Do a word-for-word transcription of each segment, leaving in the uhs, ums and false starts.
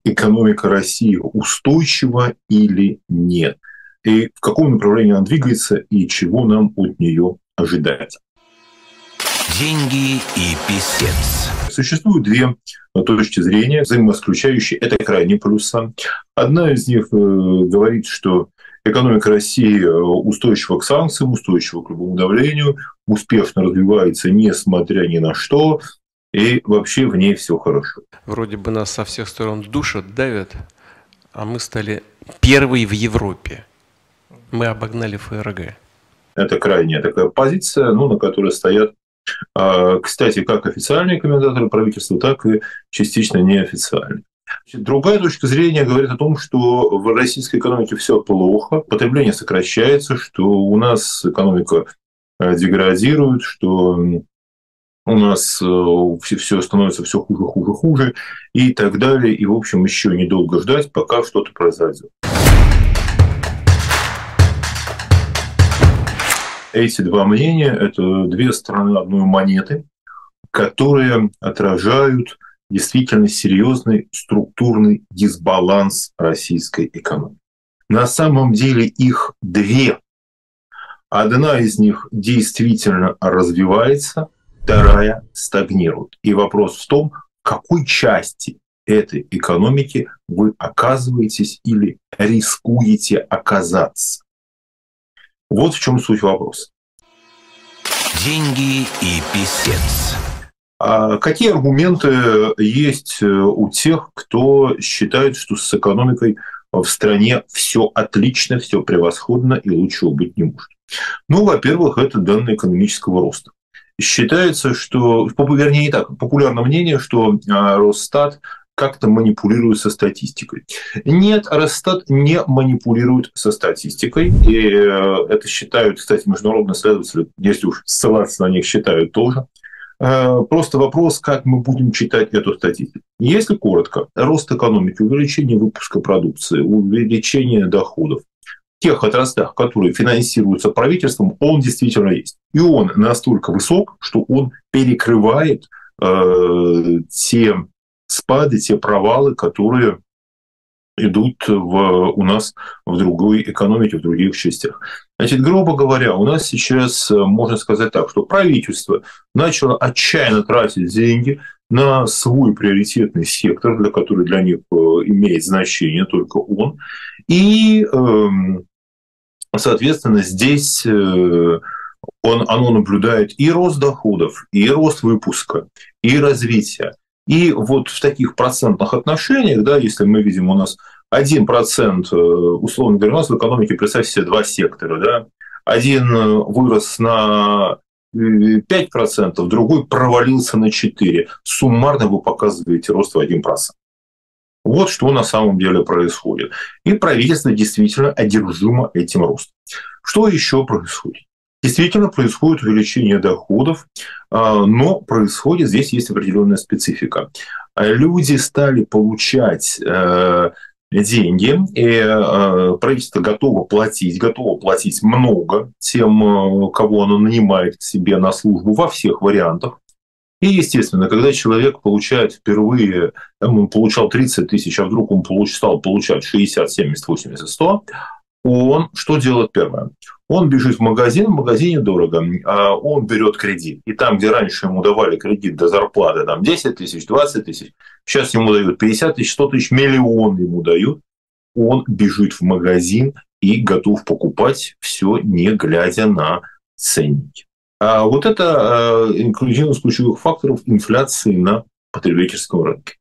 экономика России устойчива или нет, и в каком направлении она двигается, и чего нам от нее ожидать. Деньги и писец. Существуют две точки зрения, взаимоисключающие. Это крайние плюсы. Одна из них говорит, что экономика России устойчива к санкциям, устойчива к любому давлению, успешно развивается, несмотря ни на что, и вообще в ней все хорошо. Вроде бы нас со всех сторон душат, давят, а мы стали первые в Европе. Мы обогнали ФРГ. Это крайняя такая позиция, ну, на которой стоят, кстати, как официальные комментаторы правительства, так и частично неофициальные. Другая точка зрения говорит о том, что в российской экономике все плохо, потребление сокращается, что у нас экономика деградирует, что у нас все становится все хуже, хуже, хуже и так далее. И, в общем, еще недолго ждать, пока что-то произойдет. Эти два мнения – это две стороны одной монеты, которые отражают действительно серьезный структурный дисбаланс российской экономики. На самом деле их две. Одна из них действительно развивается, вторая стагнирует. И вопрос в том, в какой части этой экономики вы оказываетесь или рискуете оказаться. Вот в чем суть вопроса. Деньги и писец. А какие аргументы есть у тех, кто считает, что с экономикой в стране все отлично, все превосходно и лучшего быть не может? Ну, во-первых, это данные экономического роста. Считается, что, вернее, не так, популярное мнение, что Росстат как-то манипулирует со статистикой. Нет, Росстат не манипулирует со статистикой. И это считают, кстати, международные исследователи, если уж ссылаться на них, считают тоже. Просто вопрос, как мы будем читать эту статистику. Если коротко, рост экономики, увеличение выпуска продукции, увеличение доходов в тех отраслях, которые финансируются правительством, он действительно есть. И он настолько высок, что он перекрывает э, те спады, те провалы, которые идут в, у нас в другой экономике, в других частях. Значит, грубо говоря, у нас сейчас, можно сказать так, что правительство начало отчаянно тратить деньги на свой приоритетный сектор, для который для них имеет значение только он. И, соответственно, здесь он, оно наблюдает и рост доходов, и рост выпуска, и развитие. И вот в таких процентных отношениях, да, если мы видим, у нас один процент, условно говоря, у нас в экономике, представьте себе, два сектора. Да? Один вырос на пять процентов, другой провалился на четыре процента. Суммарно вы показываете рост в один процент. Вот что на самом деле происходит. И правительство действительно одержимо этим ростом. Что еще происходит? Действительно происходит увеличение доходов, но происходит, здесь есть определенная специфика. Люди стали получать деньги, и правительство готово платить, готово платить много тем, кого оно нанимает к себе на службу во всех вариантах. И, естественно, когда человек получает впервые, он получал тридцать тысяч, а вдруг он стал получать шестьдесят, семьдесят, восемьдесят, сто, он что делает первое? Он бежит в магазин, в магазине дорого, он берет кредит. И там, где раньше ему давали кредит до зарплаты там, десять тысяч, двадцать тысяч, сейчас ему дают пятьдесят тысяч, сто тысяч, миллион ему дают. Он бежит в магазин и готов покупать все, не глядя на ценники. А вот это один из ключевых факторов инфляции на потребительском рынке.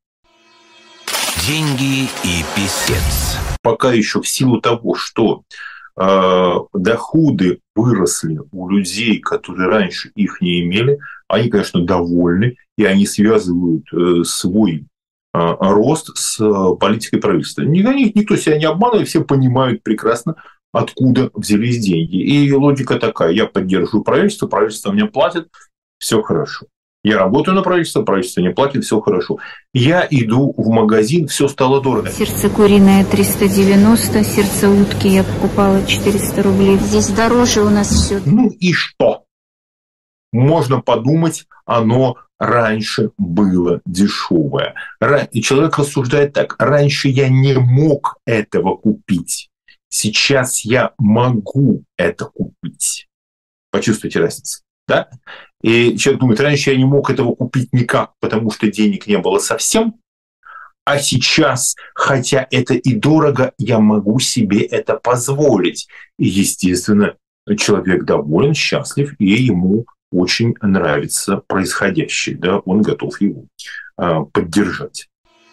Деньги и писец. Пока еще в силу того, что э, доходы выросли у людей, которые раньше их не имели, они, конечно, довольны, и они связывают э, свой э, рост с э, политикой правительства. Никто себя не обманывает, все понимают прекрасно, откуда взялись деньги. И логика такая: я поддерживаю правительство, правительство мне платит, все хорошо. Я работаю на правительство, правительство не платит, все хорошо. Я иду в магазин, все стало дорого. Сердце куриное триста девяносто, сердце утки я покупала четыреста рублей. Здесь дороже у нас все. Ну и что? Можно подумать, оно раньше было дешевое. И человек рассуждает так: раньше я не мог этого купить, сейчас я могу это купить. Почувствуйте разницу. Да? И человек думает: раньше я не мог этого купить никак, потому что денег не было совсем, а сейчас, хотя это и дорого, я могу себе это позволить. И, естественно, человек доволен, счастлив, и ему очень нравится происходящее. Да? Он готов его э, поддержать.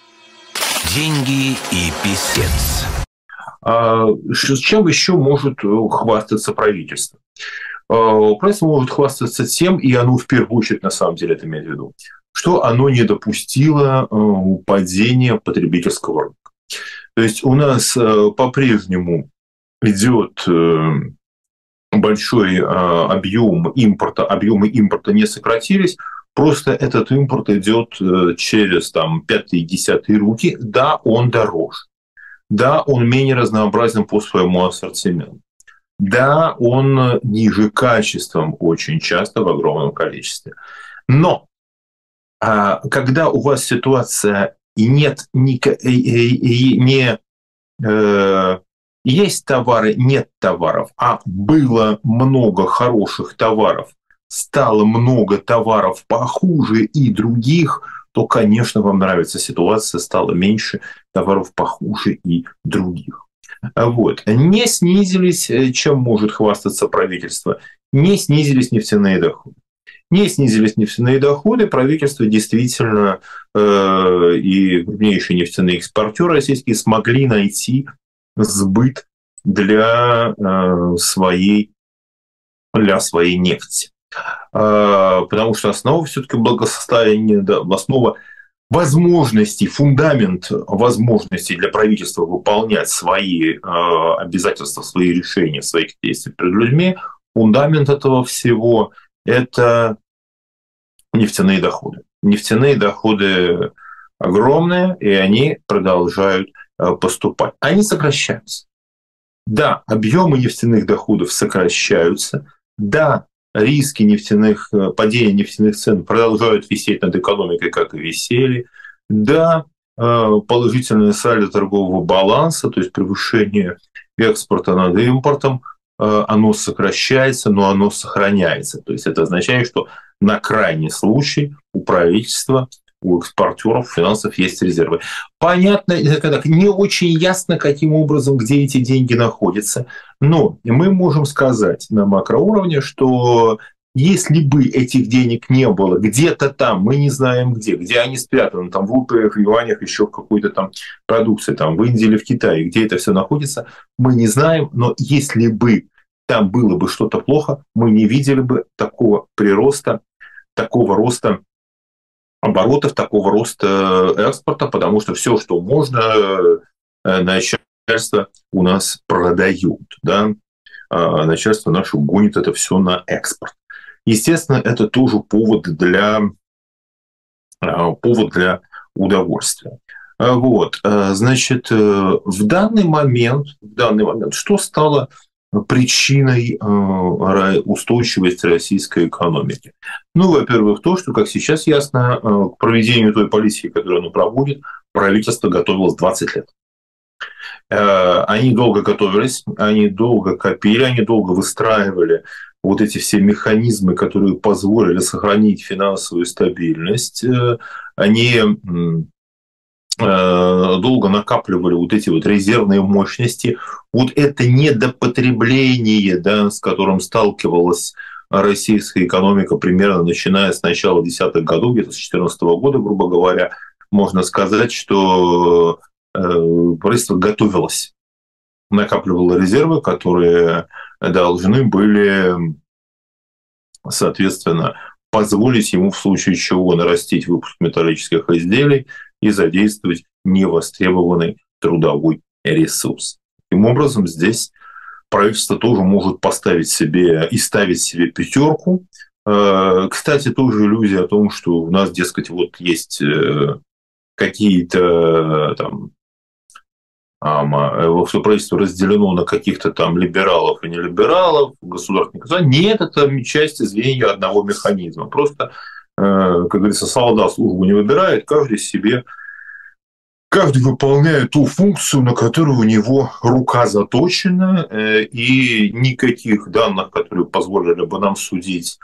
Деньги и писец. А, с чем еще может хвастаться правительство? Правительство может хвастаться тем, и оно в первую очередь на самом деле это имеет в виду, что оно не допустило падения потребительского рынка. То есть у нас по-прежнему идет большой объем импорта, объемы импорта не сократились, просто этот импорт идет через там, пятые-десятые руки. Да, он дороже. Да, он менее разнообразен по своему ассортименту. Да, он ниже качеством очень часто в огромном количестве. Но когда у вас ситуация и нет ни, не э, есть товары, нет товаров, а было много хороших товаров, стало много товаров похуже и других, то, конечно, вам нравится ситуация, стало меньше товаров похуже и других. Вот. Не снизились, чем может хвастаться правительство, не снизились нефтяные доходы. Не снизились нефтяные доходы, правительство действительно э, и крупнейшие нефтяные экспортеры российские смогли найти сбыт для, э, своей, для своей нефти. Э, потому что основа все-таки благосостояния, да, основа возможностей, фундамент возможностей для правительства выполнять свои э, обязательства, свои решения, свои действия перед людьми, фундамент этого всего – это нефтяные доходы. Нефтяные доходы огромные, и они продолжают э, поступать. Они сокращаются. Да, объемы нефтяных доходов сокращаются. Да, риски нефтяных, падения нефтяных цен продолжают висеть над экономикой, как и висели. Да, положительное сальдо торгового баланса, то есть превышение экспорта над импортом, оно сокращается, но оно сохраняется. То есть это означает, что на крайний случай у правительства, у экспортеров финансов есть резервы. Понятно, не очень ясно, каким образом, где эти деньги находятся, но мы можем сказать на макроуровне, что если бы этих денег не было где-то там, мы не знаем где, где они спрятаны, там в рупиях, в юанях, еще в какой-то там продукции, там в Индии или в Китае, где это все находится, мы не знаем, но если бы там было бы что-то плохо, мы не видели бы такого прироста, такого роста оборотов, такого роста экспорта, потому что все, что можно, начальство у нас продают. Да? Начальство наше гонит это все на экспорт. Естественно, это тоже повод для, повод для удовольствия. Вот. Значит, в данный момент, в данный момент, что стало причиной устойчивости российской экономики? Ну, во-первых, то, что, как сейчас ясно, к проведению той политики, которую оно проводит, правительство готовилось двадцать лет. Они долго готовились, они долго копили, они долго выстраивали вот эти все механизмы, которые позволили сохранить финансовую стабильность. Они долго накапливали вот эти вот резервные мощности. Вот это недопотребление, да, с которым сталкивалась российская экономика примерно начиная с начала десятых годов, где-то с две тысячи четырнадцатого года, грубо говоря, можно сказать, что правительство готовилось, накапливало резервы, которые должны были, соответственно, позволить ему в случае чего нарастить выпуск металлических изделий и задействовать невостребованный трудовой ресурс. Таким образом, здесь правительство тоже может поставить себе и ставить себе пятерку. Кстати, тоже иллюзия о том, что у нас, дескать, вот есть какие-то там, что правительство разделено на каких-то там либералов и нелибералов, государственных. Нет, это часть звенья одного механизма. Просто как говорится, солдат службу не выбирает, каждый себе, каждый выполняет ту функцию, на которую у него рука заточена, и никаких данных, которые позволили бы нам судить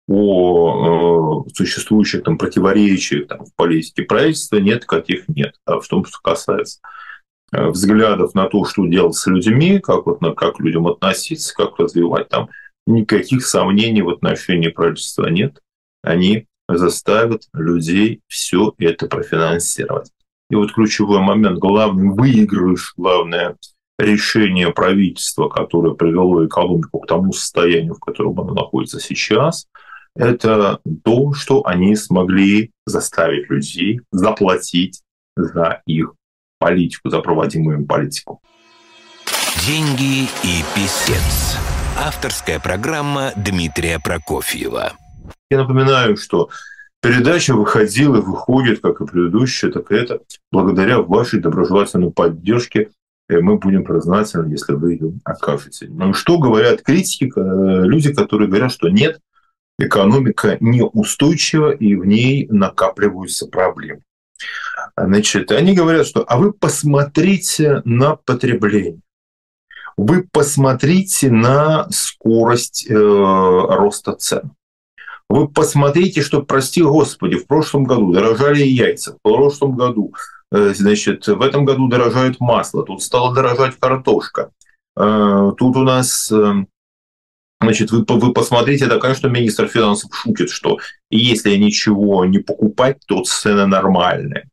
о существующих там противоречиях там, в политике правительства, нет, каких нет. А в том, что касается взглядов на то, что делать с людьми, как, вот, как к людям относиться, как развивать, там никаких сомнений в отношении правительства нет. Они заставят людей все это профинансировать. И вот ключевой момент, главный выигрыш, главное решение правительства, которое привело экономику к тому состоянию, в котором она находится сейчас, это то, что они смогли заставить людей заплатить за их политику, за проводимую им политику. Деньги и писец. Авторская программа Дмитрия Прокофьева. Я напоминаю, что передача выходила и выходит, как и предыдущая, так и это, благодаря вашей доброжелательной поддержке. И мы будем признательны, если вы ее окажете. Ну, что говорят критики, люди, которые говорят, что нет, экономика неустойчива и в ней накапливаются проблемы. Значит, они говорят, что а вы посмотрите на потребление, вы посмотрите на скорость э, роста цен. Вы посмотрите, что, прости господи, в прошлом году дорожали яйца, в прошлом году, э, значит, в этом году дорожает масло, тут стала дорожать картошка, э, тут у нас... Э, Значит, вы, вы посмотрите, это, конечно, министр финансов шутит, что если ничего не покупать, то цены нормальные.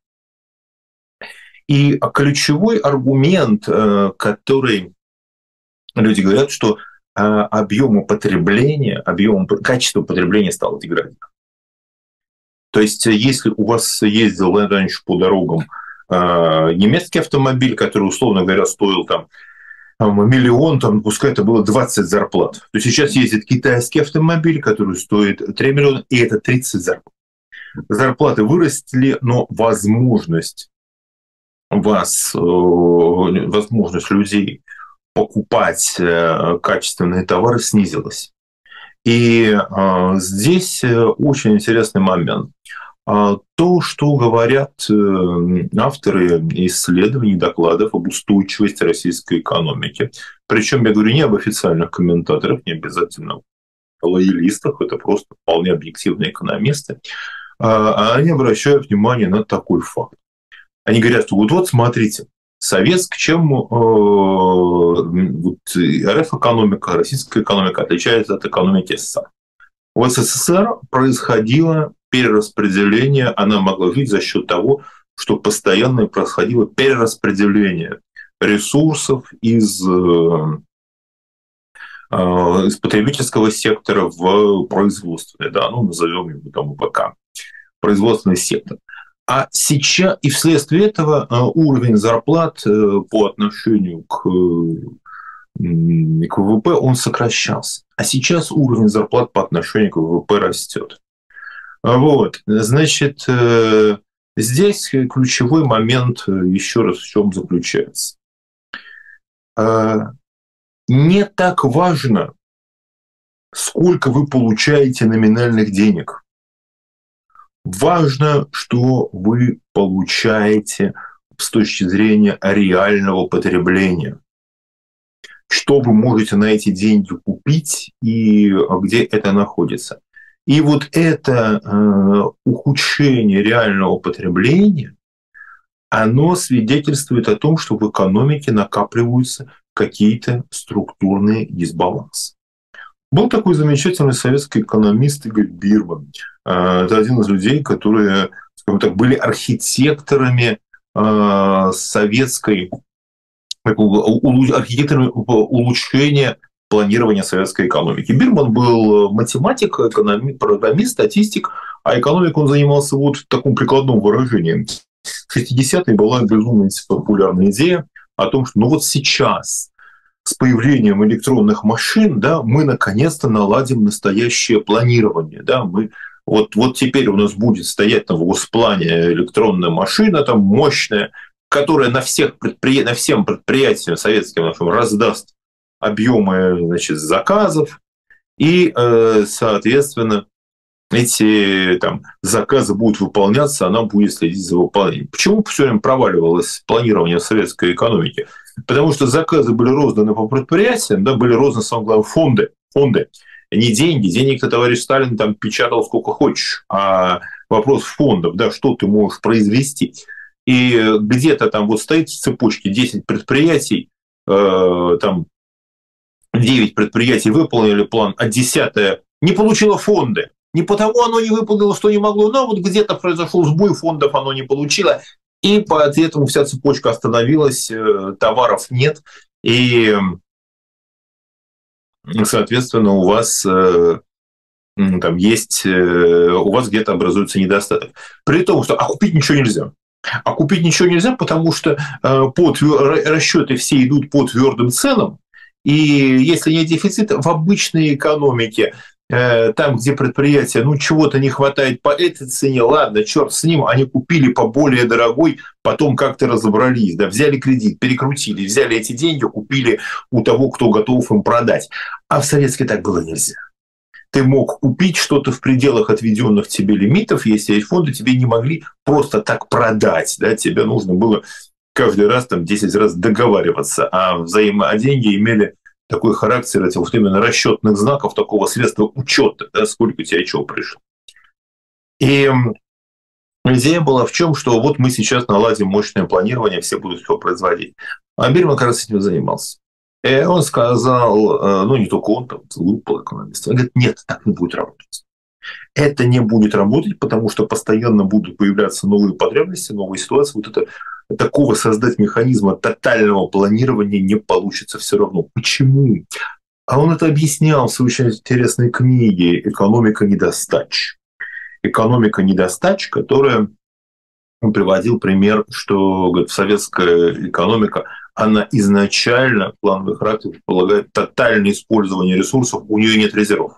И ключевой аргумент, который люди говорят, что объем потребления, объем, качество потребления стало деградировать. То есть, если у вас ездил раньше по дорогам немецкий автомобиль, который, условно говоря, стоил там миллион, там, пускай это было двадцать зарплат, то сейчас ездит китайский автомобиль, который стоит три миллиона, и это тридцать зарплат. Зарплаты выросли, но возможность вас, возможность людей покупать качественные товары снизилась. И здесь очень интересный момент. То, что говорят авторы исследований, докладов об устойчивости российской экономики. Причем я говорю не об официальных комментаторах, не обязательно лоялистах, это просто вполне объективные экономисты. А они обращают внимание на такой факт. Они говорят, что вот, вот смотрите, советская, чем э, вот, РФ-экономика, российская экономика отличается от экономики СССР. В СССР происходило перераспределение, она могла жить за счет того, что постоянно происходило перераспределение ресурсов из, из потребительского сектора в производственный, да, ну, назовем его там УПК, производственный сектор. А сейчас, и вследствие этого уровень зарплат по отношению к, к ВВП, он сокращался. А сейчас уровень зарплат по отношению к ВВП растет. Вот, значит, здесь ключевой момент еще раз в чем заключается. Не так важно, сколько вы получаете номинальных денег. Важно, что вы получаете с точки зрения реального потребления. Что вы можете на эти деньги купить и где это находится. И вот это э, ухудшение реального потребления, оно свидетельствует о том, что в экономике накапливаются какие-то структурные дисбалансы. Был такой замечательный советский экономист Игорь Бирман. Э, это один из людей, которые, скажем так, были архитекторами э, советской, архитекторами улучшения планирования советской экономики. Бирман был математик, экономист, программист, статистик, а экономикой он занимался вот в таком прикладном выражении. В шестидесятые была безумно популярная идея о том, что ну вот сейчас с появлением электронных машин, да, мы наконец-то наладим настоящее планирование. Да, мы, вот, вот теперь у нас будет стоять на госплане электронная машина, там мощная, которая на, всех предпри... на всем предприятиям советским нашим раздаст объемы, значит, заказов, и, соответственно, эти там заказы будут выполняться, она будет следить за выполнением. Почему все время проваливалось планирование советской экономики? Потому что заказы были розданы по предприятиям, да, были розданы, самое главное, фонды. фонды. Не деньги. Денег-то товарищ Сталин там печатал сколько хочешь, а вопрос фондов, да, что ты можешь произвести. И где-то там вот стоит в цепочке десять предприятий, э, там девять предприятий выполнили план, а десятое не получило фонды. Не потому оно не выполнило, что не могло, но вот где-то произошел сбой, фондов оно не получило, и поэтому вся цепочка остановилась, товаров нет, и, соответственно, у вас там есть, у вас где-то образуется недостаток. При том, что а купить ничего нельзя. А купить ничего нельзя, потому что по твер... расчеты все идут по твердым ценам, и если нет дефицита в обычной экономике, там, где предприятие, ну, чего-то не хватает по этой цене, ладно, черт с ним, они купили по более дорогой, потом как-то разобрались, да, взяли кредит, перекрутили, взяли эти деньги, купили у того, кто готов им продать. А в советской так было нельзя. Ты мог купить что-то в пределах отведенных тебе лимитов, если есть фонды, тебе не могли просто так продать, да, тебе нужно было каждый раз, там, десять раз договариваться, а взаимо а деньги имели такой характер этих вот именно расчетных знаков, такого средства учета, да, сколько тебе чего пришло. И идея была в чем, что вот мы сейчас наладим мощное планирование, все будут все производить. А Бирман как раз этим занимался. И он сказал, ну не только он, там группа экономистов, он говорит, нет, так не будет работать. Это не будет работать, потому что постоянно будут появляться новые потребности, новые ситуации. Вот это такого создать механизма тотального планирования не получится все равно. Почему? А он это объяснял в своей очень интересной книге «Экономика недостач». Экономика недостач, которая он приводил пример, что говорит, советская экономика, она изначально плановый характер предполагает тотальное использование ресурсов, у нее нет резервов.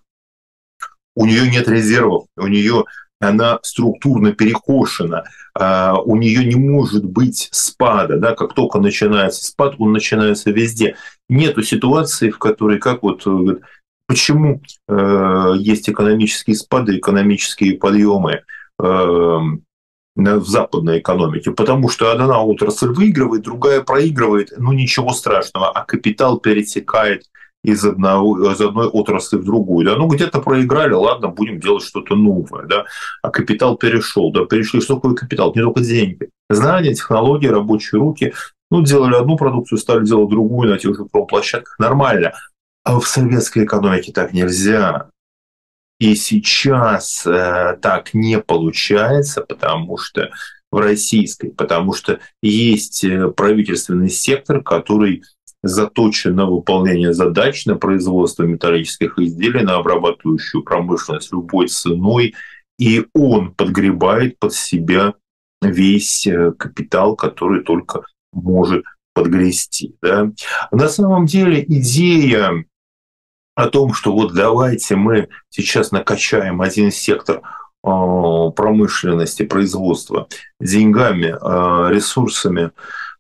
У нее нет резервов, у нее она структурно перекошена, у нее не может быть спада, да, как только начинается спад, он начинается везде. Нету ситуации, в которой, как вот, почему есть экономические спады, экономические подъемы в западной экономике, потому что одна отрасль выигрывает, другая проигрывает, ну ничего страшного, а капитал перетекает из, одного, из одной отрасли в другую. Да? Ну, где-то проиграли, ладно, будем делать что-то новое. Да? А капитал перешел. Да? Перешли, что такое капитал? Не только деньги. Знания, технологии, рабочие руки. Ну, делали одну продукцию, стали делать другую на тех же промплощадках. Нормально. А в советской экономике так нельзя. И сейчас э, так не получается, потому что в российской, потому что есть правительственный сектор, который заточен на выполнение задач, на производство металлических изделий, на обрабатывающую промышленность любой ценой, и он подгребает под себя весь капитал, который только может подгрести. Да? На самом деле идея о том, что вот давайте мы сейчас накачаем один сектор промышленности, производства деньгами, ресурсами,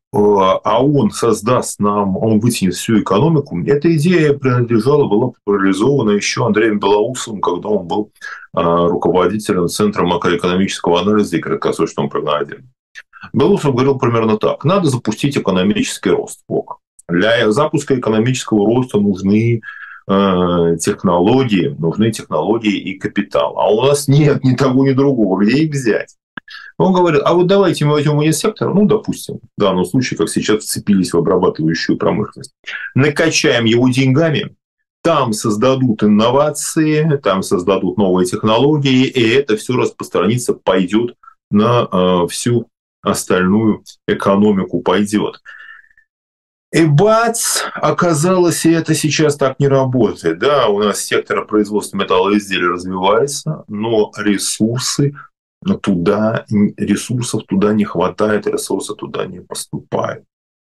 а он создаст нам, он вытянет всю экономику. Эта идея принадлежала, была популяризована еще Андреем Белоусовым, когда он был руководителем Центра макроэкономического анализа и краткосрочного прогнозирования. Белоусов говорил примерно так. Надо запустить экономический рост. Для запуска экономического роста нужны технологии, нужны технологии и капитал. А у нас нет ни того, ни другого. Где их взять? Он говорит, а вот давайте мы возьмем один сектор, ну, допустим, в данном случае, как сейчас вцепились в обрабатывающую промышленность, накачаем его деньгами, там создадут инновации, там создадут новые технологии, и это все распространится, пойдет на э, всю остальную экономику, пойдет. И бац, оказалось, и это сейчас так не работает. Да, у нас сектор производства металлоизделий развивается, но ресурсы туда, ресурсов туда не хватает, ресурсы туда не поступают.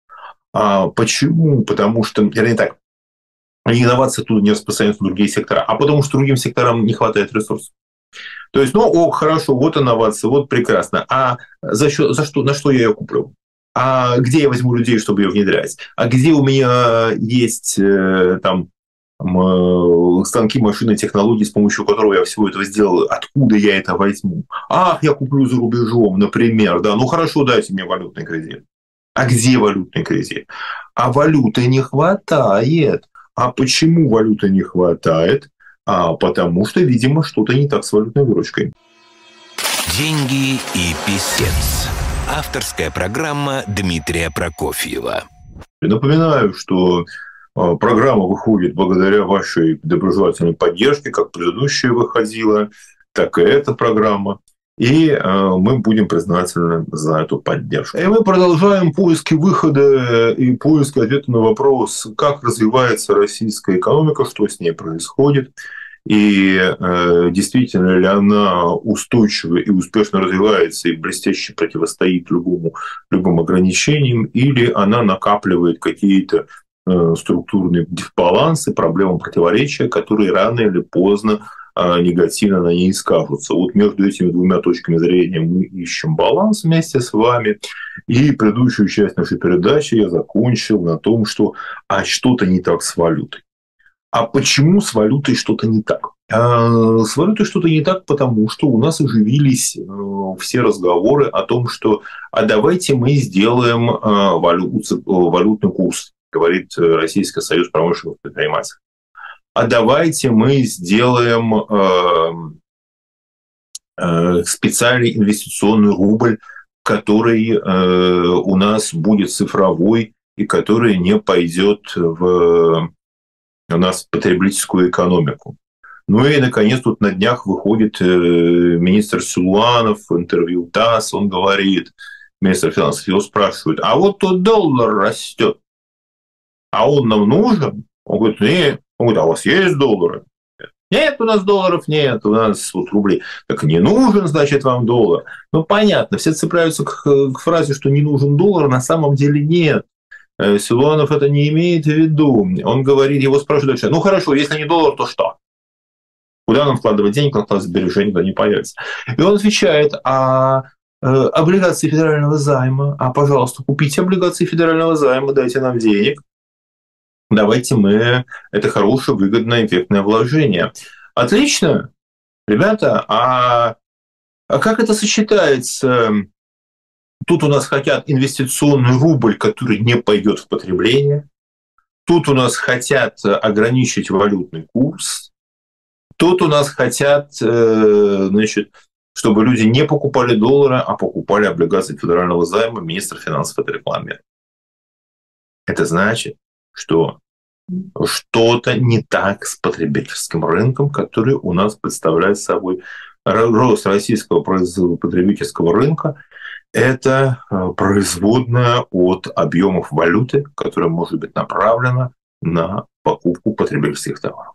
А почему? Потому что, вернее так, инновации туда не распространяются на другие сектора, а потому что другим секторам не хватает ресурсов. То есть, ну, о, хорошо, вот инновации, вот прекрасно. А за, счет, за что, на что я ее куплю? А где я возьму людей, чтобы ее внедрять? А где у меня есть там станки, машины, технологии, с помощью которого я всего этого сделал, откуда я это возьму? Ах, я куплю за рубежом, например, да, ну хорошо, дайте мне валютный кредит. А где валютный кредит? А валюты не хватает. А почему валюты не хватает? А потому что, видимо, что-то не так с валютной выручкой. Деньги и писец. Авторская программа Дмитрия Прокофьева. Напоминаю, что программа выходит благодаря вашей доброжелательной поддержке, как предыдущая выходила, так и эта программа. И мы будем признательны за эту поддержку. И мы продолжаем поиски выхода и поиски ответа на вопрос, как развивается российская экономика, что с ней происходит, и действительно ли она устойчиво и успешно развивается и блестяще противостоит любому, любым ограничениям, или она накапливает какие-то структурные дисбалансы, проблемы, противоречия, которые рано или поздно негативно на ней скажутся. Вот между этими двумя точками зрения мы ищем баланс вместе с вами. И предыдущую часть нашей передачи я закончил на том, что а что-то не так с валютой. А почему с валютой что-то не так? А с валютой что-то не так, потому что у нас оживились все разговоры о том, что а давайте мы сделаем валют, валютный курс, говорит Российский союз промышленных предпринимателей. А давайте мы сделаем э, э, специальный инвестиционный рубль, который э, у нас будет цифровой и который не пойдет в у нас в потребительскую экономику. Ну и, наконец, тут на днях выходит э, министр Силуанов в интервью ТАСС, он говорит, министр финансов, его спрашивают, а вот тут доллар растет, а он нам нужен? Он говорит, нет. Он говорит, а у вас есть доллары? Нет, у нас долларов нет, у нас вот рублей. Так не нужен, значит, вам доллар. Ну, понятно, все цепляются к, к фразе, что не нужен доллар, на самом деле нет. Силуанов это не имеет в виду. Он говорит, его спрашивают дальше, ну, хорошо, если не доллар, то что? Куда нам вкладывать денег, как у нас сбережения туда не появится? И он отвечает, а э, облигации федерального займа, а, пожалуйста, купите облигации федерального займа, дайте нам денег. Давайте мы... Это хорошее, выгодное, эффектное вложение. Отлично. Ребята, а, а как это сочетается? Тут у нас хотят инвестиционный рубль, который не пойдет в потребление. Тут у нас хотят ограничить валютный курс. Тут у нас хотят, значит, чтобы люди не покупали доллары, а покупали облигации федерального займа. Министр финансов это рекламирует. Это значит, что что-то не так с потребительским рынком, который у нас представляет собой рост российского потребительского рынка. Это производная от объемов валюты, которая может быть направлена на покупку потребительских товаров.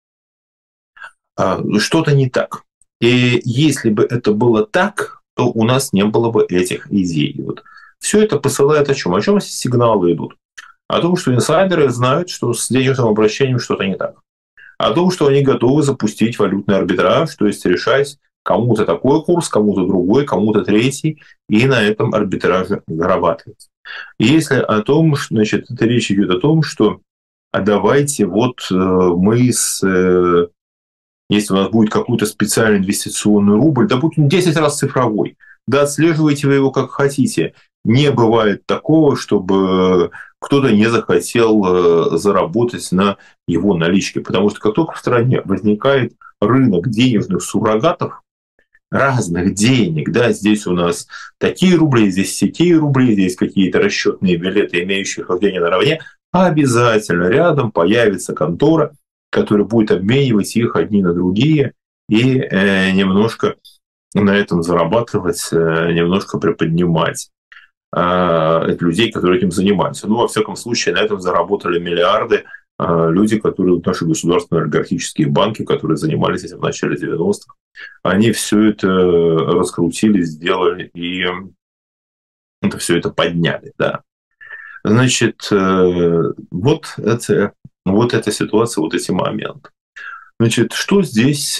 Что-то не так. И если бы это было так, то у нас не было бы этих идей. Вот. Все это посылает о чем? О чем сигналы идут? О том, что инсайдеры знают, что с денежным обращением что-то не так. О том, что они готовы запустить валютный арбитраж, то есть решать кому-то такой курс, кому-то другой, кому-то третий, и на этом арбитраже зарабатывать. И если о том, значит, это речь идет о том, что а давайте вот мы с... Если у нас будет какой-то специальный инвестиционный рубль, да будь он десять раз цифровой, да отслеживайте вы его как хотите. Не бывает такого, чтобы кто-то не захотел заработать на его наличке. Потому что как только в стране возникает рынок денежных суррогатов, разных денег, да, здесь у нас такие рубли, здесь такие рубли, здесь какие-то расчетные билеты, имеющие хождение наравне, обязательно рядом появится контора, которая будет обменивать их одни на другие и э, немножко на этом зарабатывать, э, немножко приподнимать э, людей, которые этим занимаются. Ну, во всяком случае, на этом заработали миллиарды э, люди, которые, наши государственные олигархические банки, которые занимались этим в начале девяностых. Они все это раскрутили, сделали и это все это подняли, да. Значит, э, вот это... Вот эта ситуация, вот эти моменты. Значит, что здесь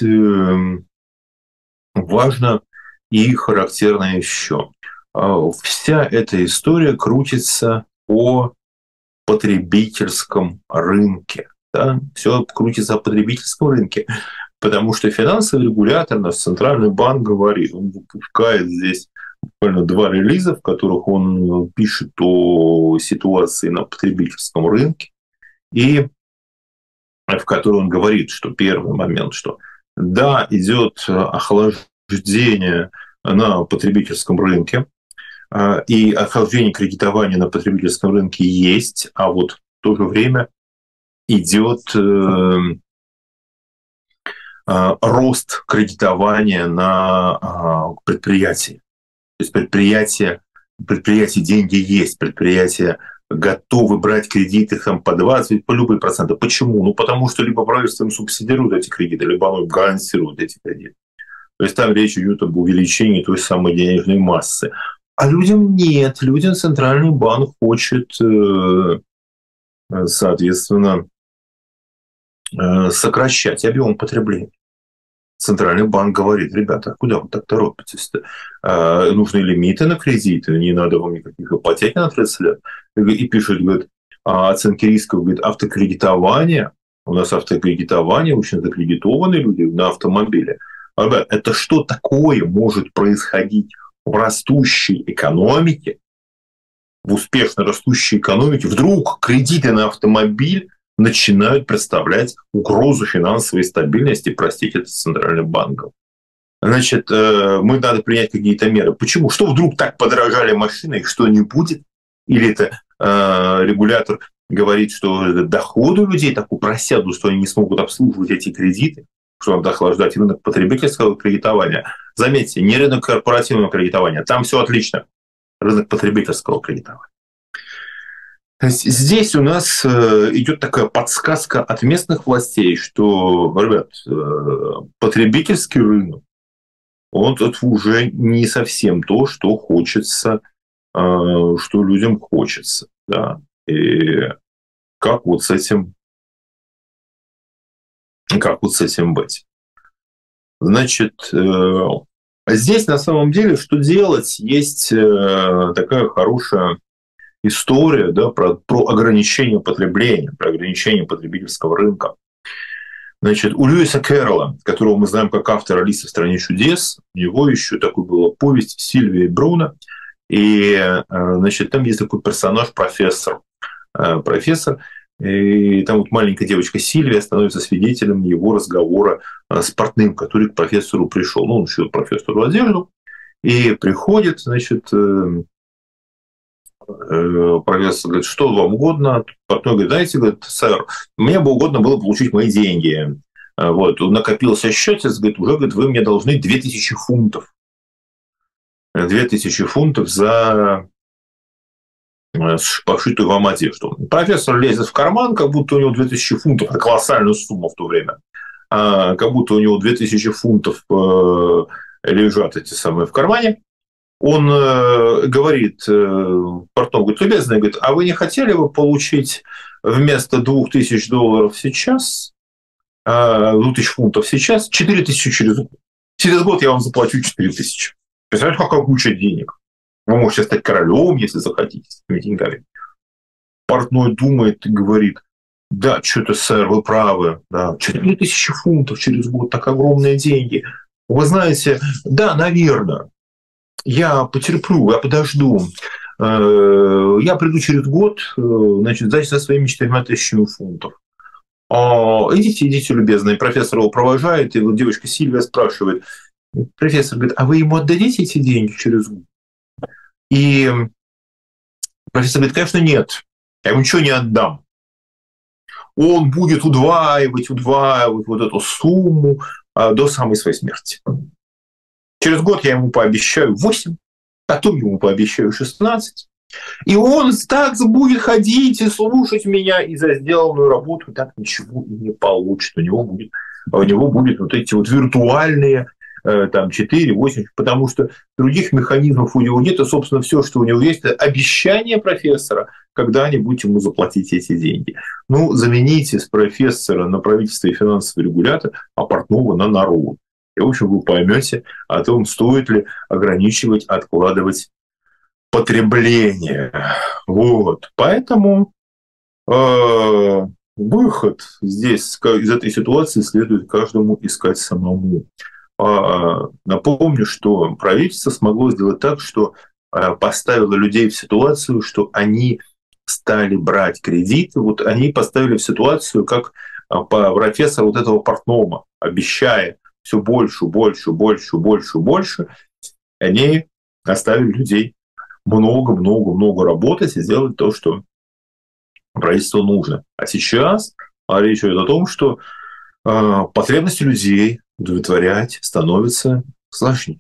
важно и характерно еще? Вся эта история крутится о потребительском рынке. Да? Все крутится о потребительском рынке, потому что финансовый регулятор, наш центральный банк, говорит, он выпускает здесь буквально два релиза, в которых он пишет о ситуации на потребительском рынке, и в котором он говорит, что первый момент, что да, идет охлаждение на потребительском рынке, и охлаждение кредитования на потребительском рынке есть, а вот в то же время идет рост кредитования на предприятии. То есть предприятия, предприятия деньги есть, предприятия готовы брать кредиты там, по двадцать, по любые проценты. Почему? Ну, потому что либо правительство им субсидирует эти кредиты, либо оно гарантирует эти кредиты. То есть там речь идет об увеличении той самой денежной массы. А людям нет. Людям Центральный банк хочет, соответственно, сокращать объем потребления. Центральный банк говорит: ребята, куда вы так торопитесь-то? Нужны лимиты на кредиты, не надо вам никаких ипотек на тридцать лет. И пишет, говорит, оценки рисков, говорит, автокредитование. У нас автокредитование, очень закредитованные люди на автомобиле. Ребят, это что такое может происходить в растущей экономике, в успешно растущей экономике? Вдруг кредиты на автомобиль начинают представлять угрозу финансовой стабильности, простите, это Центральным банком. Значит, мы надо принять какие-то меры. Почему? Что вдруг так подорожали машины, их что, не будет? Или это э, регулятор говорит, что доходы людей так просядут, что они не смогут обслуживать эти кредиты, что надо охлаждать рынок потребительского кредитования. Заметьте, не рынок корпоративного кредитования, там все отлично. Рынок потребительского кредитования. Здесь у нас идет такая подсказка от местных властей, что, ребят, потребительский рынок, он это уже не совсем то, что хочется, что людям хочется. Да? И как вот с этим, как вот с этим быть? Значит, здесь на самом деле что делать? Есть такая хорошая история, да, про, про ограничение потребления, про ограничение потребительского рынка. Значит, у Льюиса Кэрролла, которого мы знаем как автора «Алисы в стране чудес», у него еще такой была повесть «Сильвия и Бруно». И, значит, там есть такой персонаж, профессор. Профессор. И там вот маленькая девочка Сильвия становится свидетелем его разговора с портным, который к профессору пришел. Ну, он шьет профессору одежду. И приходит, значит, профессор говорит: что вам угодно? Портной говорит: знаете, говорит, сэр, мне бы угодно было получить мои деньги. Вот, накопился счетец, говорит, уже, говорит, вы мне должны две тысячи фунтов. две тысячи фунтов за пошитую вам одежду. Профессор лезет в карман, как будто у него две тысячи фунтов, это колоссальная сумма в то время, как будто у него две тысячи фунтов лежат эти самые в кармане. Он э, говорит, э, портной, говорит, любезный, говорит, а вы не хотели бы получить вместо двух тысяч долларов сейчас, э, двух тысяч фунтов сейчас, четыре тысячи через год? Через год я вам заплачу четыре тысячи. Представляете, какая куча денег? Вы можете стать королем, если захотите, с этими деньгами. Портной думает и говорит: да, что-то, сэр, вы правы, да, четыре тысячи фунтов через год, так огромные деньги. Вы знаете, да, наверное. Я потерплю, я подожду. Я приду через год, значит, значит, со своими четырьмя тысячами фунтов. Идите, идите, любезный. Профессор его провожает, и вот девочка Сильвия спрашивает. Профессор говорит: а вы ему отдадите эти деньги через год? И профессор говорит: конечно, нет. Я ему ничего не отдам. Он будет удваивать, удваивать вот эту сумму до самой своей смерти. Через год я ему пообещаю восемь, потом ему пообещаю шестнадцать. И он так будет ходить и слушать меня, и за сделанную работу так ничего и не получит. У него будет, у него будет вот эти вот виртуальные там четыре, восемь, потому что других механизмов у него нет. И, собственно, все, что у него есть, это обещание профессора когда-нибудь ему заплатить эти деньги. Ну, замените с профессора на правительство и финансовый регулятор, а портного на народ. И, в общем, вы поймете о том, стоит ли ограничивать, откладывать потребление. Вот. Поэтому э, выход здесь из этой ситуации следует каждому искать самому. Напомню, что правительство смогло сделать так, что поставило людей в ситуацию, что они стали брать кредиты. Вот они поставили в ситуацию, как по профессору вот этого Портнома, обещая все больше, больше, больше, больше, больше, они оставили людей много-много-много работать и сделать то, что правительству нужно. А сейчас речь идет о том, что э, потребности людей удовлетворять становится сложнее.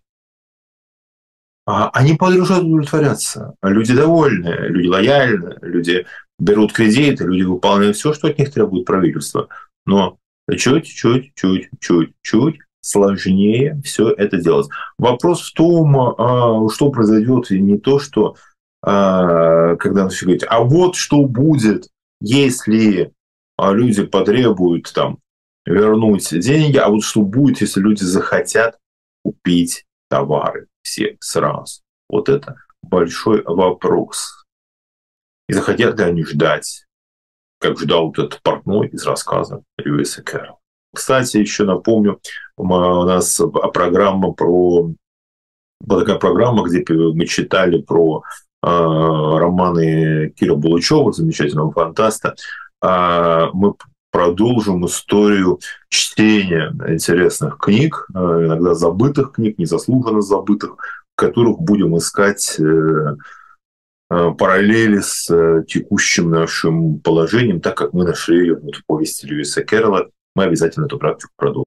А они продолжают удовлетворяться. Люди довольны, люди лояльны, люди берут кредиты, люди выполняют все, что от них требует правительство. Но чуть-чуть, чуть-чуть, чуть сложнее все это делать. Вопрос в том, что произойдет, и не то, что когда начнут говорить, а вот что будет, если люди потребуют там, вернуть деньги, а вот что будет, если люди захотят купить товары все сразу. Вот это большой вопрос. И захотят ли они ждать, как ждал вот этот Портной из рассказа Льюиса Кэрролла. Кстати, еще напомню, у нас программа про... Была такая программа, где мы читали про э, романы Кира Булычева, замечательного фантаста. Э, мы продолжим историю чтения интересных книг, э, иногда забытых книг, незаслуженно забытых, в которых будем искать э, э, параллели с э, текущим нашим положением, так как мы нашли вот в повести Льюиса Кэрролла. Мы обязательно эту практику продолжим.